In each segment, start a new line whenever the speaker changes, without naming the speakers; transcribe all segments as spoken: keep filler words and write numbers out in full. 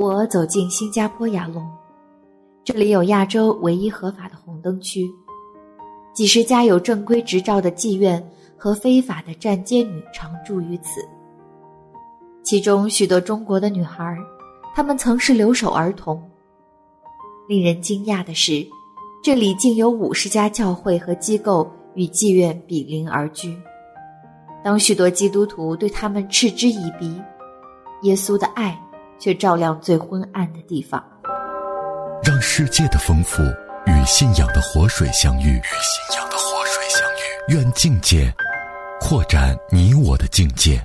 我走进新加坡亚龙，这里有亚洲唯一合法的红灯区，几十家有正规执照的妓院和非法的站街女常驻于此。其中许多中国的女孩，她们曾是留守儿童。令人惊讶的是，这里竟有五十家教会和机构与妓院比邻而居。当许多基督徒对他们嗤之以鼻，耶稣的爱却照亮最昏暗的地方。
让世界的丰富与信仰的活水相遇，与信仰的活水相遇。愿境界扩展你我的境界。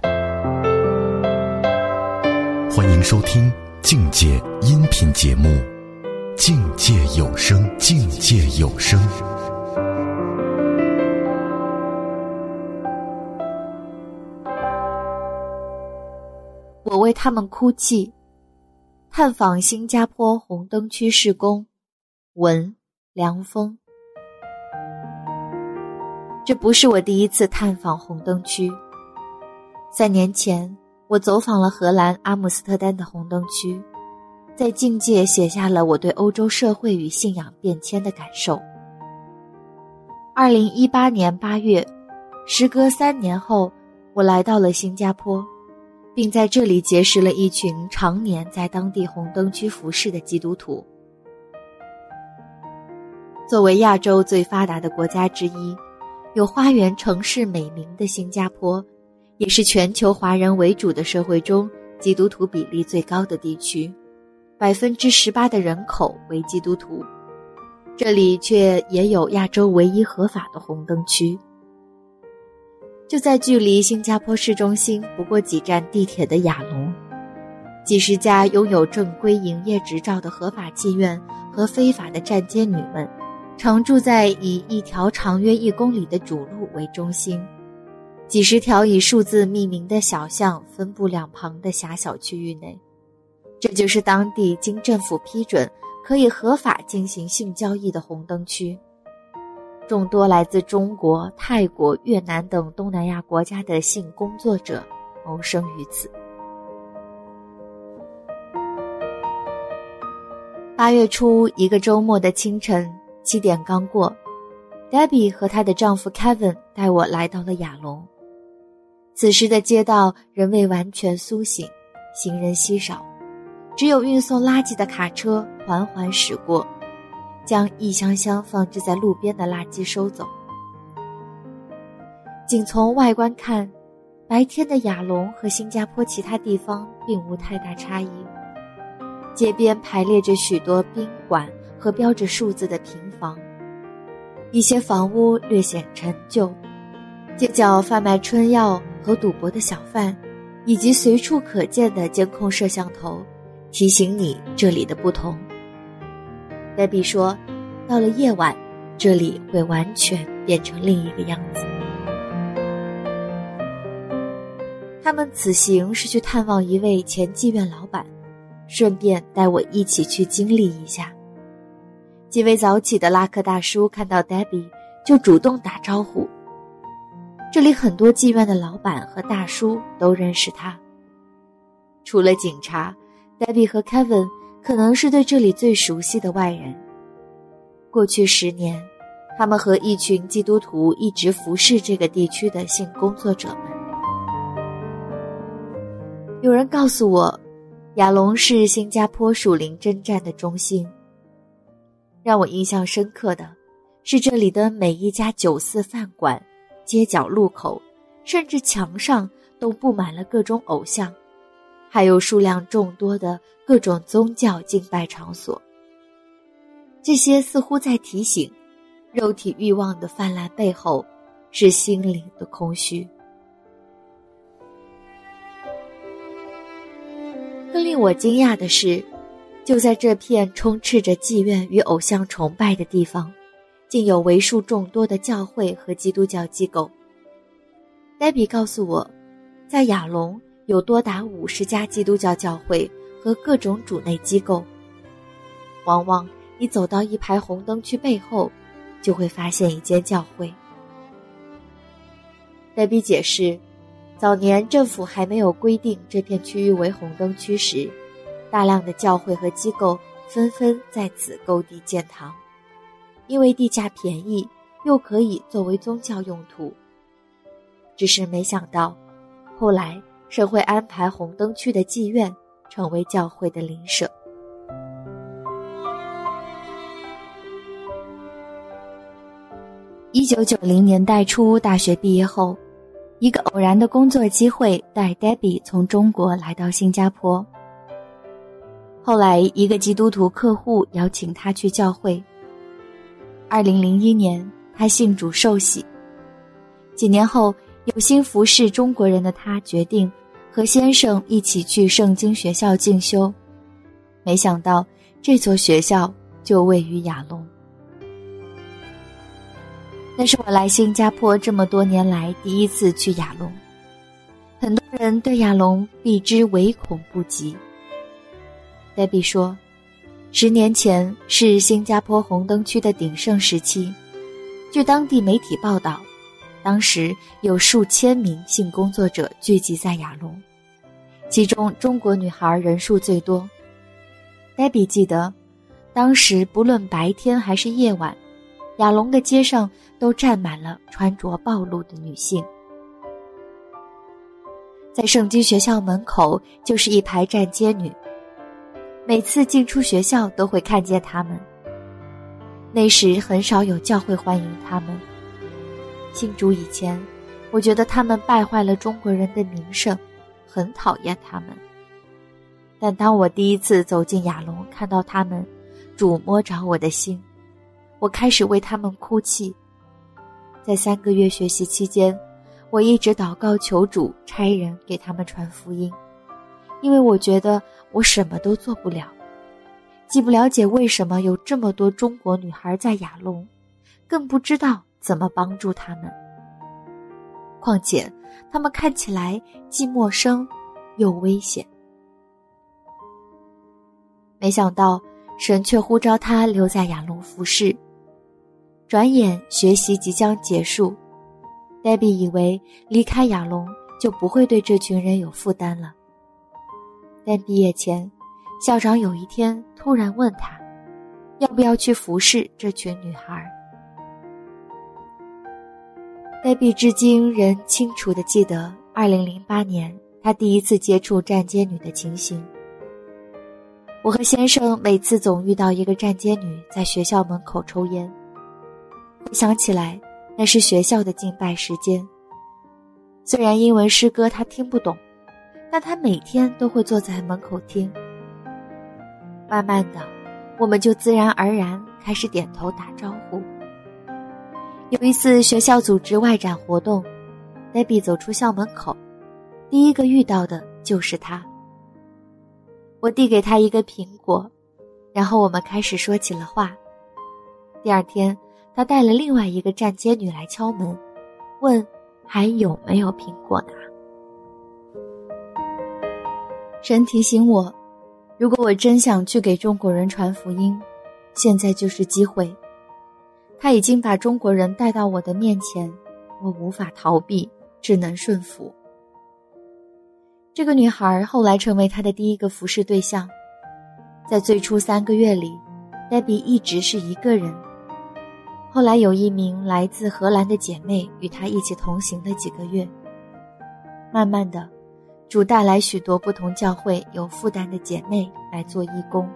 欢迎收听境界音频节目《境界有声》，境界有声。
我为他们哭泣。探访新加坡红灯区事工，文梁峰。这不是我第一次探访红灯区。三年前，我走访了荷兰阿姆斯特丹的红灯区，在境界写下了我对欧洲社会与信仰变迁的感受。二零一八年八月，时隔三年后，我来到了新加坡，并在这里结识了一群常年在当地红灯区服侍的基督徒。作为亚洲最发达的国家之一，有花园城市美名的新加坡，也是全球华人为主的社会中基督徒比例最高的地区， 百分之十八 的人口为基督徒。这里却也有亚洲唯一合法的红灯区。就在距离新加坡市中心不过几站地铁的亚龙，几十家拥有正规营业执照的合法妓院和非法的站街女们，常住在以一条长约一公里的主路为中心，几十条以数字命名的小巷分布两旁的狭小区域内。这就是当地经政府批准可以合法进行性交易的红灯区。众多来自中国、泰国、越南等东南亚国家的性工作者谋生于此。八月初一个周末的清晨，七点刚过， Debbie 和她的丈夫 Kevin 带我来到了亚龙。此时的街道仍未完全苏醒，行人稀少，只有运送垃圾的卡车缓缓驶过，将一箱箱放置在路边的垃圾收走。仅从外观看，白天的亚龙和新加坡其他地方并无太大差异。街边排列着许多宾馆和标着数字的平房，一些房屋略显陈旧，街角贩卖春药和赌博的小贩，以及随处可见的监控摄像头，提醒你这里的不同。Debbie 说，到了夜晚，这里会完全变成另一个样子。他们此行是去探望一位前妓院老板，顺便带我一起去经历一下。几位早起的拉客大叔看到 Debbie 就主动打招呼。这里很多妓院的老板和大叔都认识他。除了警察， Debbie 和 Kevin 可能是对这里最熟悉的外人。过去十年，他们和一群基督徒一直服侍这个地区的性工作者们。有人告诉我，亚龙是新加坡属灵征战的中心。让我印象深刻的是，这里的每一家酒肆饭馆、街角路口，甚至墙上都布满了各种偶像，还有数量众多的各种宗教敬拜场所。这些似乎在提醒，肉体欲望的泛滥背后是心灵的空虚。更令我惊讶的是，就在这片充斥着妓院与偶像崇拜的地方，竟有为数众多的教会和基督教机构。Debbie 告诉我，在亚龙有多达五十家基督教教会和各种主内机构。往往你走到一排红灯区背后，就会发现一间教会。Debbie 解释，早年政府还没有规定这片区域为红灯区时， 大量的教会和机构纷纷在此购地建堂，因为地价便宜，又可以作为宗教用途。只是没想到，后来社会安排红灯区的妓院成为教会的邻舍。一九九零年代初，大学毕业后，一个偶然的工作机会带 Debbie 从中国来到新加坡。后来一个基督徒客户邀请他去教会。二零零一年，他信主受洗。几年后，有心服侍中国人的他决定和先生一起去圣经学校进修。没想到这所学校就位于亚龙。那是我来新加坡这么多年来第一次去亚龙，很多人对亚龙避之唯恐不及。Debbie 说，十年前是新加坡红灯区的鼎盛时期，据当地媒体报道，当时有数千名性工作者聚集在亚龙，其中中国女孩人数最多。Debbie 记得，当时不论白天还是夜晚，亚龙的街上都站满了穿着暴露的女性。在圣经学校门口就是一排站街女，每次进出学校都会看见她们。那时很少有教会欢迎她们。信主以前，我觉得她们败坏了中国人的名声，很讨厌她们。但当我第一次走进亚龙，看到她们，主摸着我的心，我开始为他们哭泣。在三个月学习期间，我一直祷告求主差人给他们传福音，因为我觉得我什么都做不了，既不了解为什么有这么多中国女孩在亚龙，更不知道怎么帮助他们。况且他们看起来既陌生又危险。没想到神却呼召他留在亚龙服侍。转眼学习即将结束， Debbie 以为离开亚龙就不会对这群人有负担了。但毕业前，校长有一天突然问他，要不要去服侍这群女孩。Debbie 至今仍清楚地记得二零零八年她第一次接触站街女的情形。我和先生每次总遇到一个站街女在学校门口抽烟，回想起来，那是学校的敬拜时间。虽然英文诗歌他听不懂，但他每天都会坐在门口听。慢慢的，我们就自然而然开始点头打招呼。有一次学校组织外展活动， Debbie 走出校门口，第一个遇到的就是他。我递给他一个苹果，然后我们开始说起了话。第二天，他带了另外一个站街女来敲门，问还有没有苹果拿。神提醒我，如果我真想去给中国人传福音，现在就是机会。他已经把中国人带到我的面前，我无法逃避，只能顺服。这个女孩后来成为他的第一个服侍对象。在最初三个月里， Debbie 一直是一个人。后来有一名来自荷兰的姐妹与她一起同行了几个月。慢慢的，主带来许多不同教会有负担的姐妹来做义工。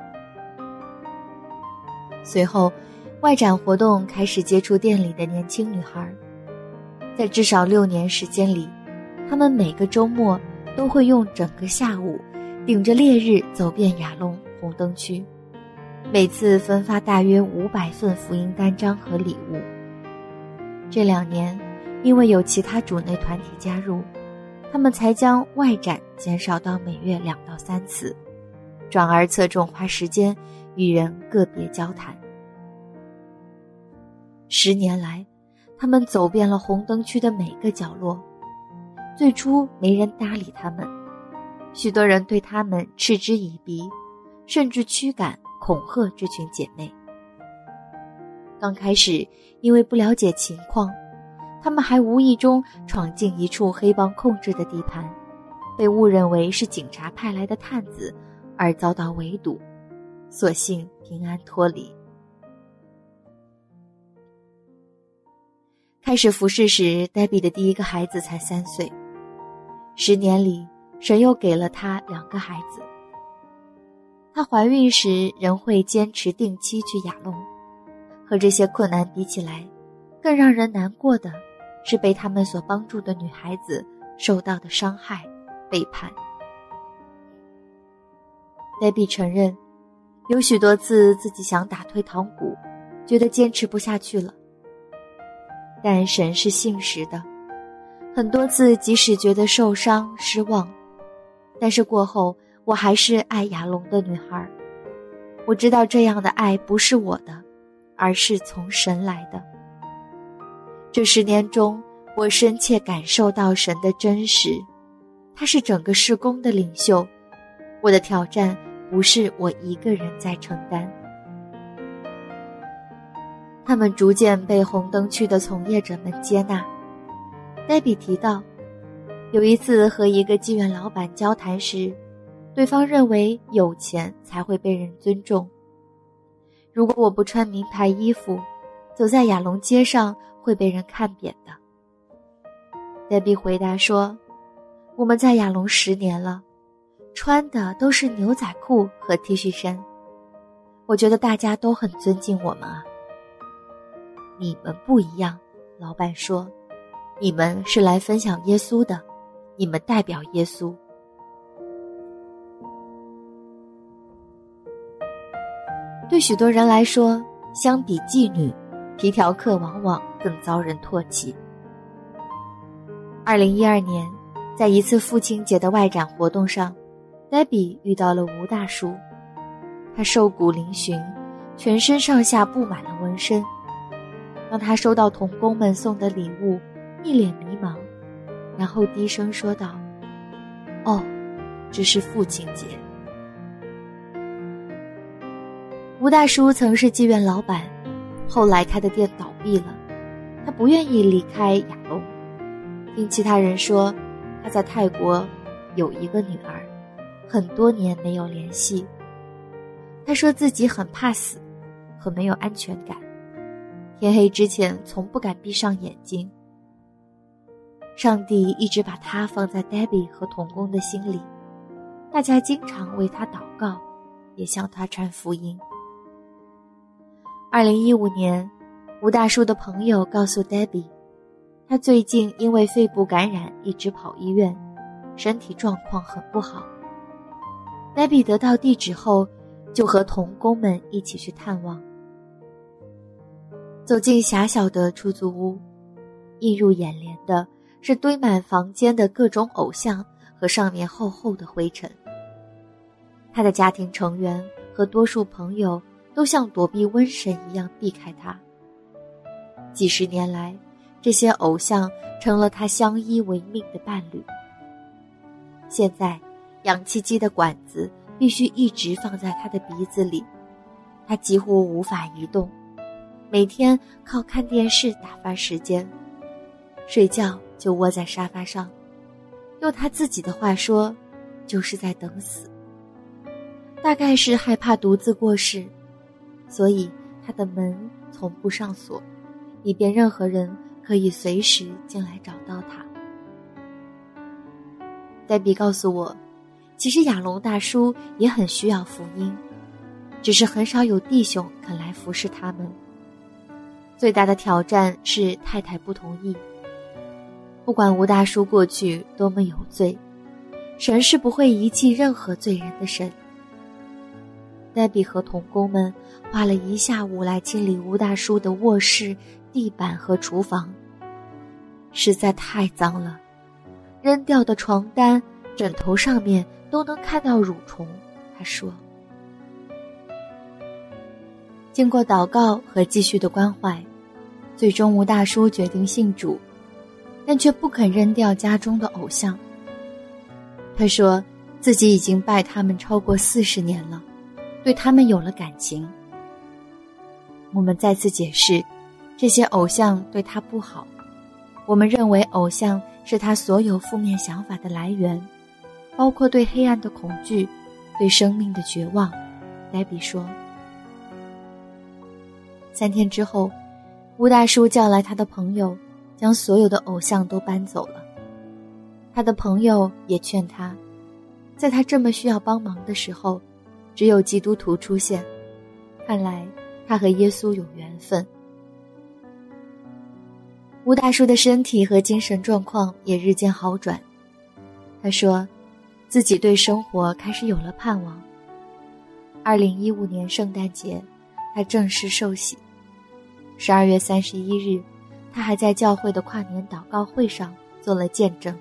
随后，外展活动开始接触店里的年轻女孩。在至少六年时间里，她们每个周末都会用整个下午顶着烈日走遍亚龙红灯区，每次分发大约五百份福音单张和礼物。这两年，因为有其他主内团体加入，他们才将外展减少到每月两到三次，转而侧重花时间与人个别交谈。十年来，他们走遍了红灯区的每个角落。最初没人搭理他们，许多人对他们嗤之以鼻，甚至驱赶恐吓这群姐妹。刚开始因为不了解情况，他们还无意中闯进一处黑帮控制的地盘，被误认为是警察派来的探子而遭到围堵，所幸平安脱离。开始服侍时，黛比的第一个孩子才三岁，十年里，神又给了她两个孩子。她怀孕时仍会坚持定期去亚隆，和这些困难比起来，更让人难过的是被他们所帮助的女孩子受到的伤害、背叛。黛比承认，有许多次自己想打退堂鼓，觉得坚持不下去了。但神是信实的，很多次即使觉得受伤、失望，但是过后我还是爱亚隆的女孩。我知道这样的爱不是我的，而是从神来的。这十年中，我深切感受到神的真实，他是整个事工的领袖，我的挑战不是我一个人在承担。他们逐渐被红灯区的从业者们接纳。黛比提到，有一次和一个妓院老板交谈时，对方认为有钱才会被人尊重。如果我不穿名牌衣服，走在亚龙街上会被人看扁的。黛比回答说，我们在亚龙十年了，穿的都是牛仔裤和 T 恤衫，我觉得大家都很尊敬我们啊。你们不一样，老板说，你们是来分享耶稣的，你们代表耶稣。对许多人来说，相比妓女，皮条客往往更遭人唾弃。二零一二年，在一次父亲节的外展活动上，黛比遇到了吴大叔。他瘦骨嶙峋，全身上下布满了纹身。当他收到童工们送的礼物，一脸迷茫，然后低声说道，哦，这是父亲节。吴大叔曾是妓院老板，后来他的店倒闭了，他不愿意离开亚龙。听其他人说，他在泰国有一个女儿，很多年没有联系。他说自己很怕死，很没有安全感，天黑之前从不敢闭上眼睛。上帝一直把他放在 Debbie 和童工的心里，大家经常为他祷告，也向他传福音。二零一五年，吴大叔的朋友告诉 Debbie， 他最近因为肺部感染一直跑医院，身体状况很不好。Debbie 得到地址后，就和童工们一起去探望。走进狭小的出租屋，映入眼帘的是堆满房间的各种偶像和上面厚厚的灰尘。他的家庭成员和多数朋友都像躲避瘟神一样避开他。几十年来，这些偶像成了他相依为命的伴侣。现在，氧气机的管子必须一直放在他的鼻子里，他几乎无法移动，每天靠看电视打发时间，睡觉就窝在沙发上，用他自己的话说，就是在等死。大概是害怕独自过世，所以他的门从不上锁，以便任何人可以随时进来找到他。黛比告诉我，其实亚龙大叔也很需要福音，只是很少有弟兄肯来服侍他们。最大的挑战是太太不同意。不管吴大叔过去多么有罪，神是不会遗弃任何罪人的神。黛比和童工们花了一下午来清理吴大叔的卧室、地板和厨房，实在太脏了，扔掉的床单、枕头上面都能看到蠕虫，他说。经过祷告和继续的关怀，最终吴大叔决定信主，但却不肯扔掉家中的偶像。他说自己已经拜他们超过四十年了，对他们有了感情。我们再次解释，这些偶像对他不好。我们认为偶像是他所有负面想法的来源，包括对黑暗的恐惧、 对生命的绝望，黛比说。三天之后，吴大叔叫来他的朋友，将所有的偶像都搬走了。他的朋友也劝他，在他这么需要帮忙的时候，只有基督徒出现，看来他和耶稣有缘分。吴大叔的身体和精神状况也日渐好转，他说自己对生活开始有了盼望。二零一五年圣诞节，他正式受洗。十二月三十一日，他还在教会的跨年祷告会上做了见证。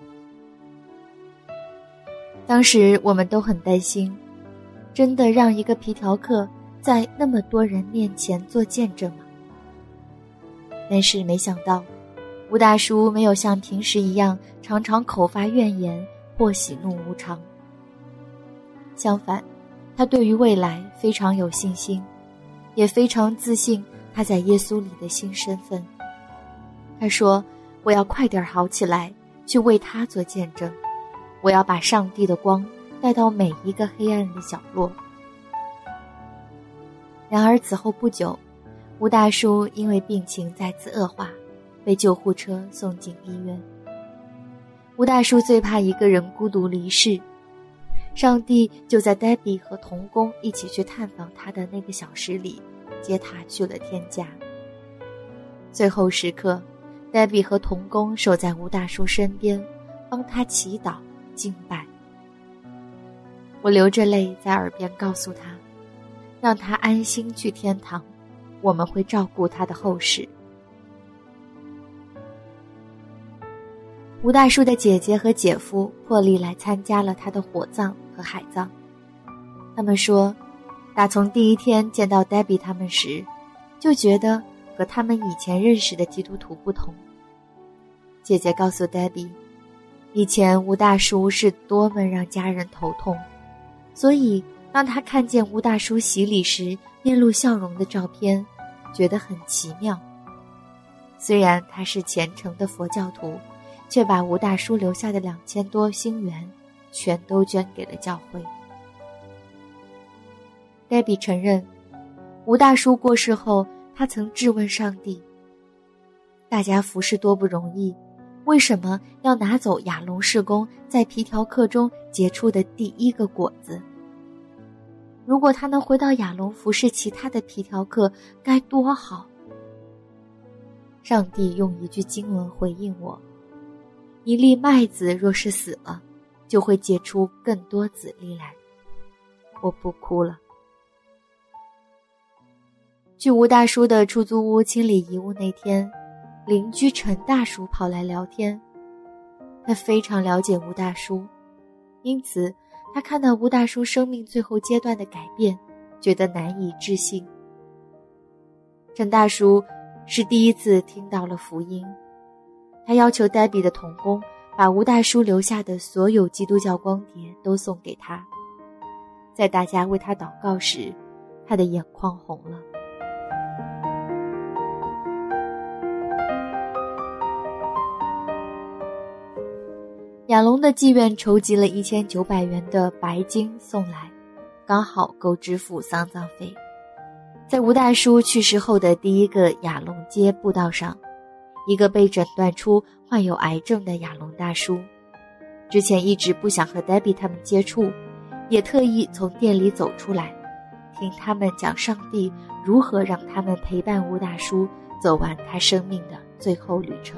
当时我们都很担心，真的让一个皮条客在那么多人面前做见证吗？但是没想到，吴大叔没有像平时一样常常口发怨言或喜怒无常。相反，他对于未来非常有信心，也非常自信他在耶稣里的新身份。他说，我要快点好起来，去为他做见证，我要把上帝的光带到每一个黑暗的角落。然而此后不久，吴大叔因为病情再次恶化，被救护车送进医院。吴大叔最怕一个人孤独离世，上帝就在黛比和童工一起去探访他的那个小时里接他去了天家。最后时刻，黛比和童工守在吴大叔身边，帮他祈祷敬拜。我流着泪在耳边告诉他，让他安心去天堂，我们会照顾他的后事。吴大叔的姐姐和姐夫破例来参加了他的火葬和海葬。他们说，打从第一天见到黛比他们时，就觉得和他们以前认识的基督徒不同。姐姐告诉黛比，以前吴大叔是多么让家人头痛，所以当他看见吴大叔洗礼时面露笑容的照片，觉得很奇妙。虽然他是虔诚的佛教徒，却把吴大叔留下的两千多星元全都捐给了教会。黛比承认，吴大叔过世后，他曾质问上帝，大家服侍多不容易，为什么要拿走亚龙事工在皮条客中结出的第一个果子？如果他能回到亚龙服侍其他的皮条客，该多好。上帝用一句经文回应我，一粒麦子若是死了，就会结出更多籽粒来。我不哭了。去吴大叔的出租屋清理遗物那天，邻居陈大叔跑来聊天。他非常了解吴大叔，因此他看到吴大叔生命最后阶段的改变，觉得难以置信。陈大叔是第一次听到了福音，他要求黛比的童工把吴大叔留下的所有基督教光碟都送给他。在大家为他祷告时，他的眼眶红了。亚龙的妓院筹集了一千九百元的白金送来，刚好够支付丧葬费。在吴大叔去世后的第一个亚龙街步道上，一个被诊断出患有癌症的亚龙大叔，之前一直不想和黛比他们接触，也特意从店里走出来，听他们讲上帝如何让他们陪伴吴大叔走完他生命的最后旅程。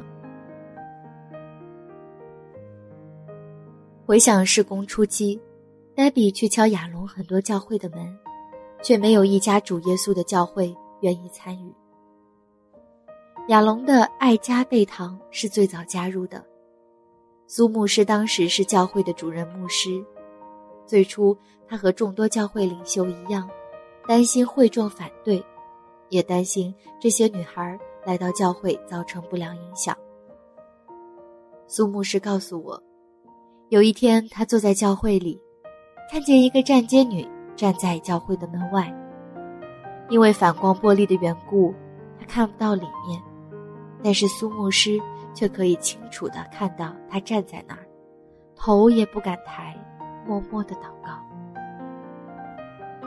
回想事工初期，黛比去敲亚龙很多教会的门，却没有一家主耶稣的教会愿意参与。亚龙的爱家贝堂是最早加入的，苏牧师当时是教会的主任牧师。最初他和众多教会领袖一样，担心会众反对，也担心这些女孩来到教会造成不良影响。苏牧师告诉我，有一天他坐在教会里，看见一个站街女站在教会的门外，因为反光玻璃的缘故，他看不到里面，但是苏牧师却可以清楚地看到他站在那儿，头也不敢抬，默默地祷告。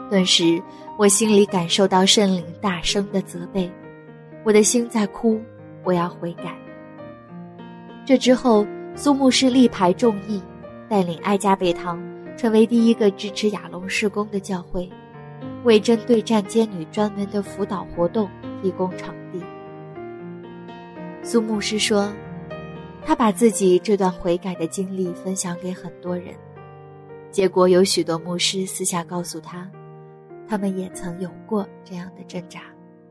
顿时我心里感受到圣灵大声的责备，我的心在哭，我要悔改。这之后，苏牧师力排众议，带领爱家北堂成为第一个支持亚龙事工的教会，为针对站街女专门的辅导活动提供场地。苏牧师说，他把自己这段悔改的经历分享给很多人，结果有许多牧师私下告诉他，他们也曾有过这样的挣扎。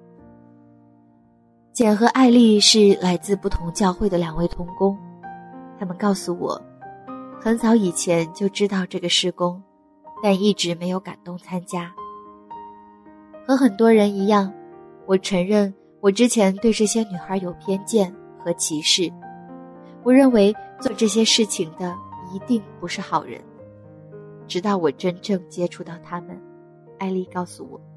简和艾丽是来自不同教会的两位同工，他们告诉我，很早以前就知道这个事工，但一直没有感动参加。和很多人一样，我承认我之前对这些女孩有偏见和歧视，我认为做这些事情的一定不是好人。直到我真正接触到她们，艾丽告诉我，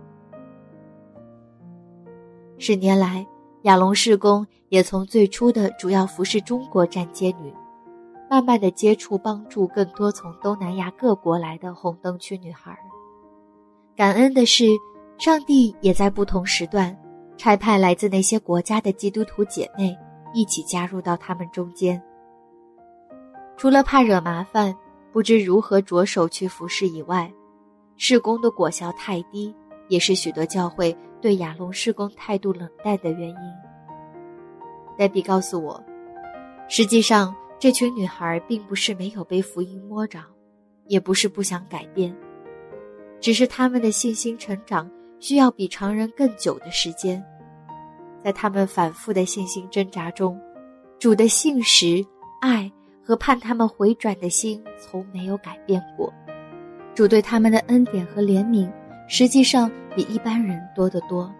十年来，亚龙事工也从最初的主要服侍中国站街女，慢慢地接触帮助更多从东南亚各国来的红灯区女孩。感恩的是，上帝也在不同时段差派来自那些国家的基督徒姐妹一起加入到他们中间。除了怕惹麻烦，不知如何着手去服侍以外，事工的果效太低，也是许多教会对亚龙事工态度冷淡的原因。黛比告诉我，实际上这群女孩并不是没有被福音摸着，也不是不想改变，只是她们的信心成长需要比常人更久的时间。在她们反复的信心挣扎中，主的信实、爱和盼他们回转的心从没有改变过。主对他们的恩典和怜悯实际上比一般人多得多。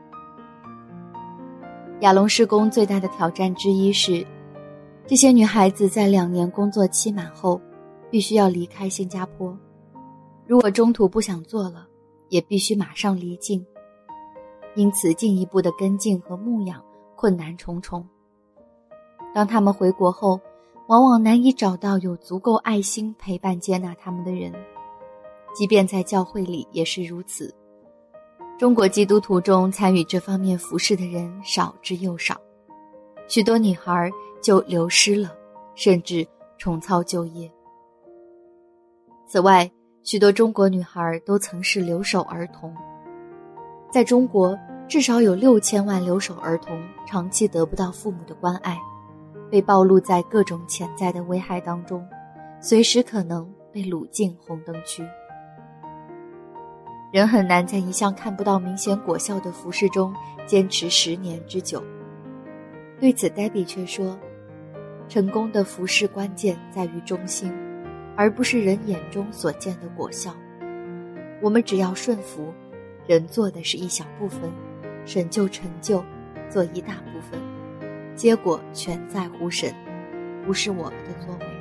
亚龙事工最大的挑战之一是，这些女孩子在两年工作期满后必须要离开新加坡，如果中途不想做了，也必须马上离境，因此进一步的跟进和牧养困难重重。当他们回国后，往往难以找到有足够爱心陪伴接纳他们的人，即便在教会里也是如此。中国基督徒中参与这方面服事的人少之又少，许多女孩就流失了，甚至重操旧业。此外，许多中国女孩都曾是留守儿童。在中国，至少有六千万留守儿童长期得不到父母的关爱，被暴露在各种潜在的危害当中，随时可能被掳进红灯区。人很难在一项看不到明显果效的服事中坚持十年之久。对此 Debbie 却说，成功的服事关键在于忠心，而不是人眼中所见的果效。我们只要顺服，人做的是一小部分，神就成就做一大部分，结果全在乎神，不是我们的作为。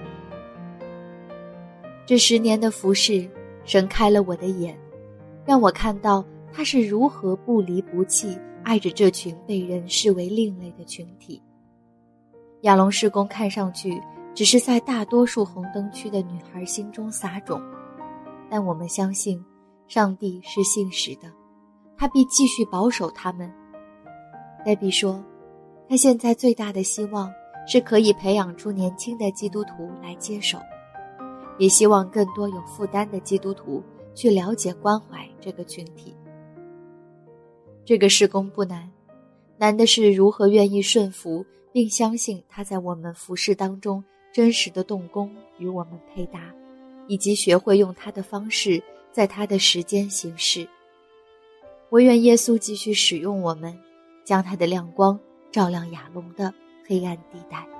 这十年的服事，神开了我的眼，让我看到他是如何不离不弃爱着这群被人视为另类的群体。亚龙事工看上去只是在大多数红灯区的女孩心中撒种，但我们相信上帝是信实的，他必继续保守他们。黛比说，他现在最大的希望是可以培养出年轻的基督徒来接手，也希望更多有负担的基督徒去了解关怀这个群体。这个事工不难，难的是如何愿意顺服并相信他在我们服事当中真实的动工与我们配搭，以及学会用他的方式在他的时间行事。我愿耶稣继续使用我们，将他的亮光照亮亚龙的黑暗地带。